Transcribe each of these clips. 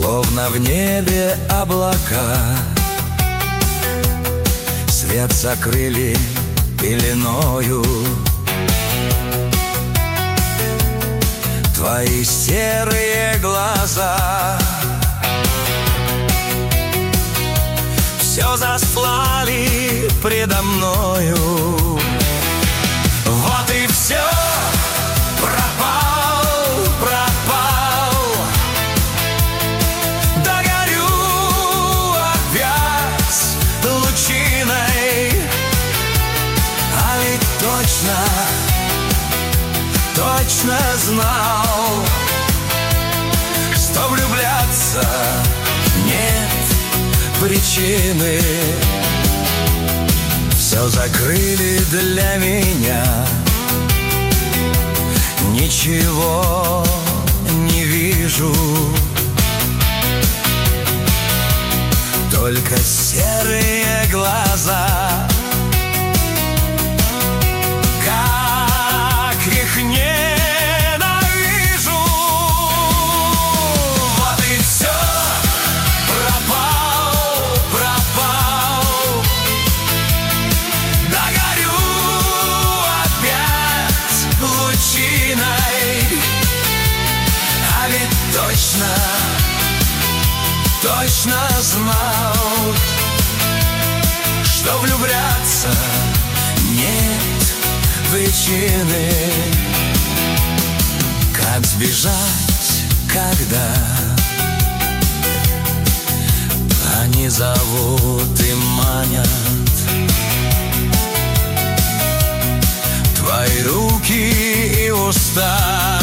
Словно в небе облака свет закрыли пеленою. Твои серые глаза все застлали предо мною. Вот и все, пропал, догорю опять лучиной. А ведь точно знал, что влюбляться нет причины. Все закрыли для меня, ничего не вижу, только серые глаза. Как их ненавижу! Вот и все, пропал, догорю опять лучиной. А ведь точно знал, что влюбляться нет причины. Как сбежать, когда они зовут и манят? Твои руки и уста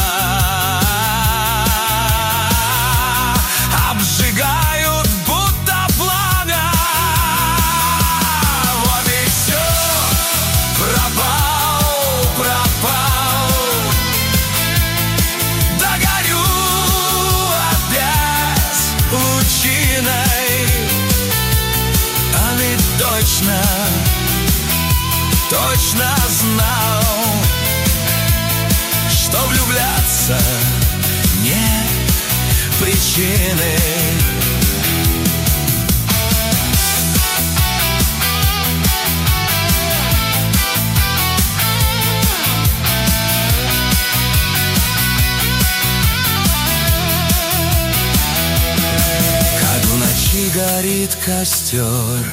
обжигают, будто пламя. Вот и все, пропал, догорю опять лучиной. А ведь точно знал, что влюбляться нет причины. Как в ночи горит костер,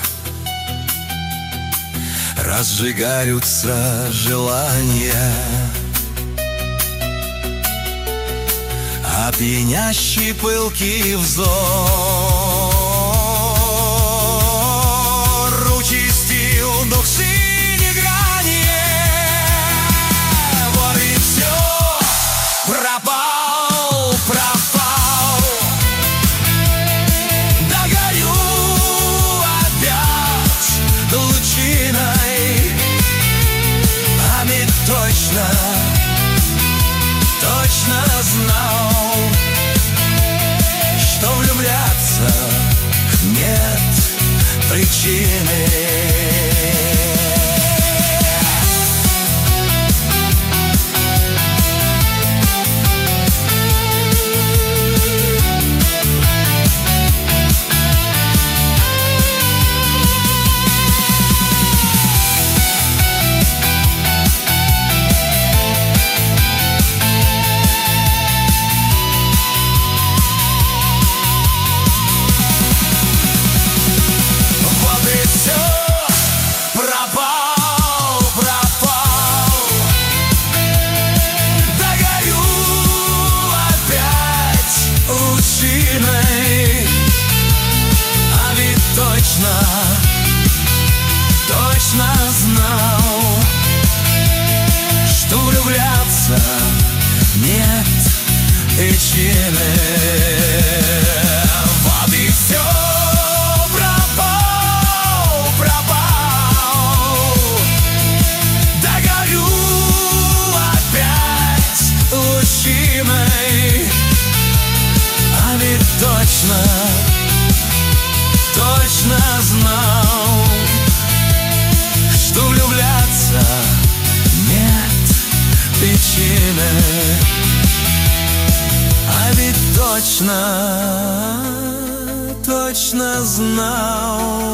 разжигаются желания, а пьянящий пылкий взор участил дух синей грани. Вот и все, пропал, догорю опять лучиной. А ведь точно знал, что влюбляться нет причины. А ведь точно знал, что влюбляться нет причины. Вот и все, пропал, догорю опять лучиной. А ведь точно знал, что влюбляться нет причины. А ведь точно точно знал,